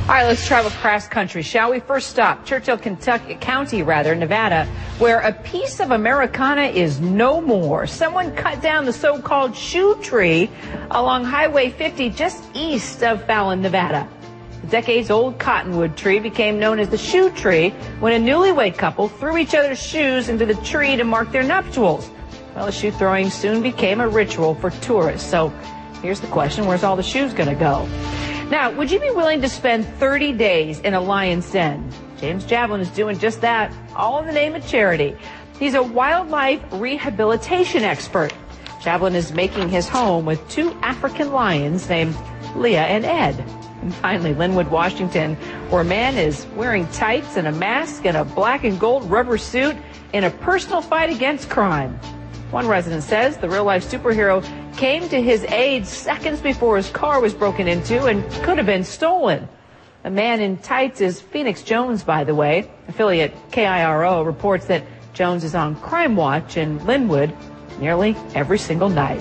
All right, let's travel cross country, shall we? First stop, Churchill County, Nevada, where a piece of Americana is no more. Someone cut down the so-called shoe tree along Highway 50 just east of Fallon, Nevada. The decades-old cottonwood tree became known as the shoe tree when a newlywed couple threw each other's shoes into the tree to mark their nuptials. Well, the shoe throwing soon became a ritual for tourists. So here's the question, where's all the shoes going to go? Now, would you be willing to spend 30 days in a lion's den? James Javelin is doing just that, all in the name of charity. He's a wildlife rehabilitation expert. Javelin is making his home with two African lions named Leah and Ed. And finally, Linwood, Washington, where a man is wearing tights and a mask and a black and gold rubber suit in a personal fight against crime. One resident says the real-life superhero came to his aid seconds before his car was broken into and could have been stolen. The man in tights is Phoenix Jones, by the way. Affiliate KIRO reports that Jones is on crime watch in Linwood nearly every single night.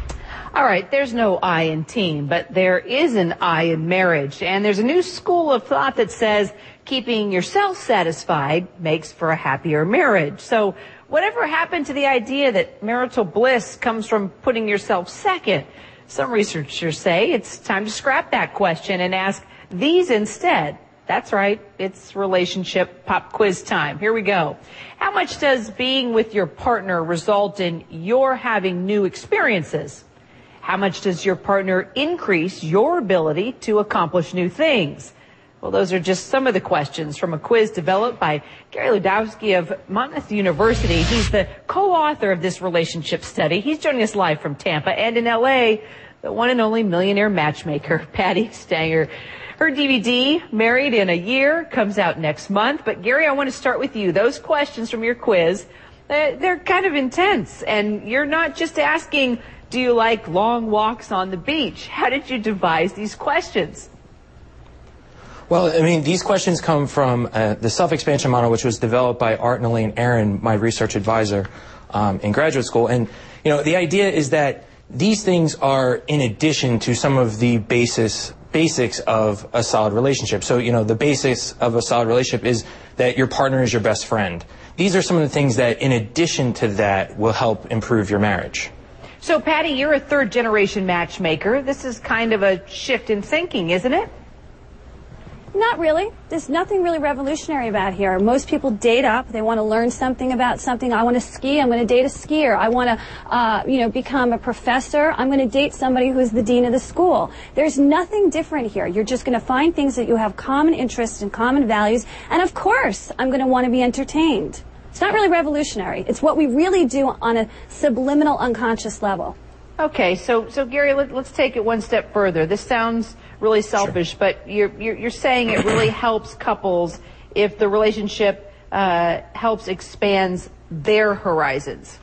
All right, there's no I in teen, but there is an I in marriage. And there's a new school of thought that says keeping yourself satisfied makes for a happier marriage. So whatever happened to the idea that marital bliss comes from putting yourself second? Some researchers say it's time to scrap that question and ask these instead. That's right, it's relationship pop quiz time. Here we go. How much does being with your partner result in your having new experiences? How much does your partner increase your ability to accomplish new things? Well, those are just some of the questions from a quiz developed by Gary Ludowski of Monmouth University. He's the co-author of this relationship study. He's joining us live from Tampa, and in L.A., the one and only millionaire matchmaker, Patti Stanger. Her DVD, Married in a Year, comes out next month. But Gary, I want to start with you. Those questions from your quiz, they're kind of intense, and you're not just asking, do you like long walks on the beach? How did you devise these questions? Well, I mean, these questions come from the self-expansion model, which was developed by Art and Elaine Aaron, my research advisor in graduate school. And, you know, the idea is that these things are in addition to some of the basics of a solid relationship. So, you know, the basis of a solid relationship is that your partner is your best friend. These are some of the things that, in addition to that, will help improve your marriage. So, Patti, you're a third-generation matchmaker. This is kind of a shift in thinking, isn't it? Not really. There's nothing really revolutionary about here. Most people date up. They want to learn something about something. I want to ski. I'm going to date a skier. I want to, become a professor. I'm going to date somebody who's the dean of the school. There's nothing different here. You're just going to find things that you have common interests and common values. And of course, I'm going to want to be entertained. It's not really revolutionary. It's what we really do on a subliminal, unconscious level. Okay, so Gary, let's take it one step further. This sounds really selfish, sure, but you're saying it really helps couples if the relationship helps expands their horizons.